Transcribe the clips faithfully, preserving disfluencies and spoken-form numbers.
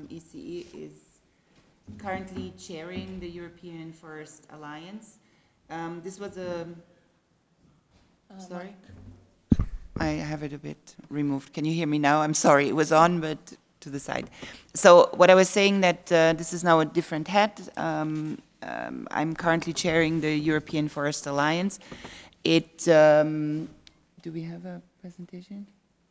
um, E C E is currently chairing the European Forest Alliance. Um, this was a, Uh, sorry? Mike. I have it a bit removed. Can you hear me now? I'm sorry, it was on, but to the side. So what I was saying that uh, this is now a different hat. Um, um, I'm currently chairing the European Forest Alliance. It, um, do we have a presentation?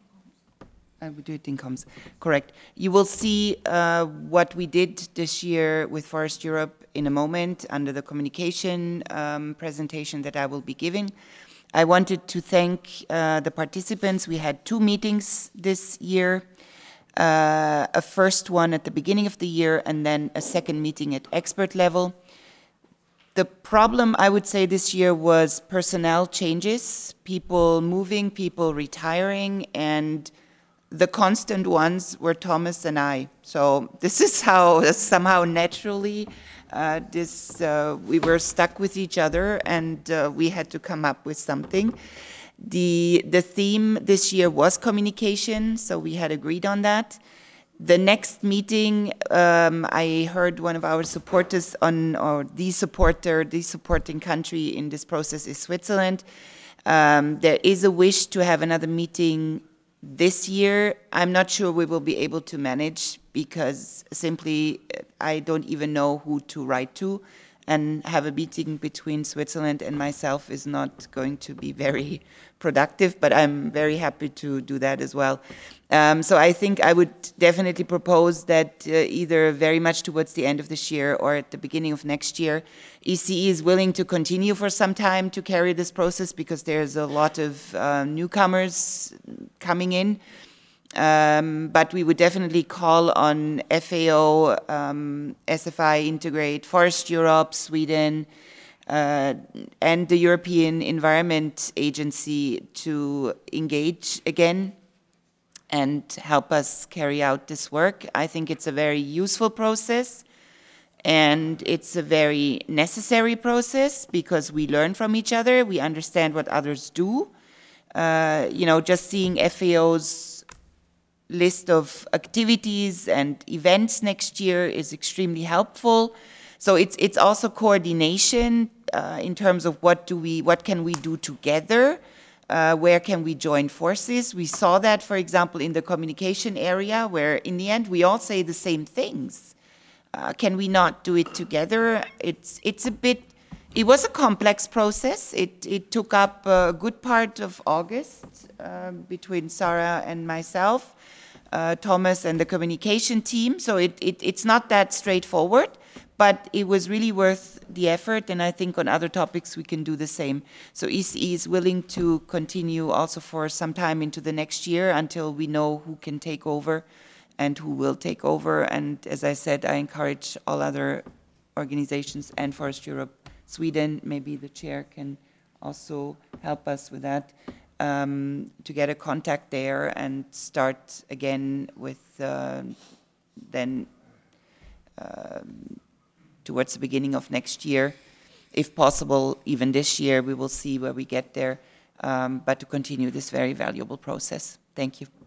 I would do it in comms. Correct. You will see uh, what we did this year with Forest Europe in a moment under the communication um, presentation that I will be giving. I wanted to thank uh, the participants. We had two meetings this year, uh, a first one at the beginning of the year and then a second meeting at expert level. The problem, I would say, this year was personnel changes, people moving, people retiring, and the constant ones were Thomas and I. So this is how somehow naturally uh, this uh, we were stuck with each other, and uh, we had to come up with something. The the theme this year was communication, so we had agreed on that. The next meeting, um, I heard one of our supporters on, or the supporter, the supporting country in this process is Switzerland. Um, there is a wish to have another meeting this year. I'm not sure we will be able to manage because simply I don't even know who to write to, and have a meeting between Switzerland and myself is not going to be very productive, but I'm very happy to do that as well. Um, so I think I would definitely propose that uh, either very much towards the end of this year or at the beginning of next year, E C E is willing to continue for some time to carry this process because there's a lot of uh, newcomers coming in. Um, but we would definitely call on F A O, um, S F I Integrate, Forest Europe, Sweden, uh, and the European Environment Agency to engage again and help us carry out this work. I think it's a very useful process, and it's a very necessary process because we learn from each other, we understand what others do. Uh, you know, just seeing F A O's list of activities and events next year is extremely helpful. So it's it's also coordination uh, in terms of what do we what can we do together, uh, where can we join forces. We saw that, for example, in the communication area, where in the end we all say the same things. Uh, can we not do it together? It's it's a bit. It was a complex process. It it took up a good part of August um, between Sarah and myself, uh, Thomas and the communication team. So it, it it's not that straightforward, but it was really worth the effort. And I think on other topics we can do the same. So E C E is willing to continue also for some time into the next year until we know who can take over and who will take over. And as I said, I encourage all other organizations and Forest Europe, Sweden, maybe the chair can also help us with that, um, to get a contact there and start again with uh, then um, towards the beginning of next year. If possible, even this year, we will see where we get there, um, but to continue this very valuable process. Thank you.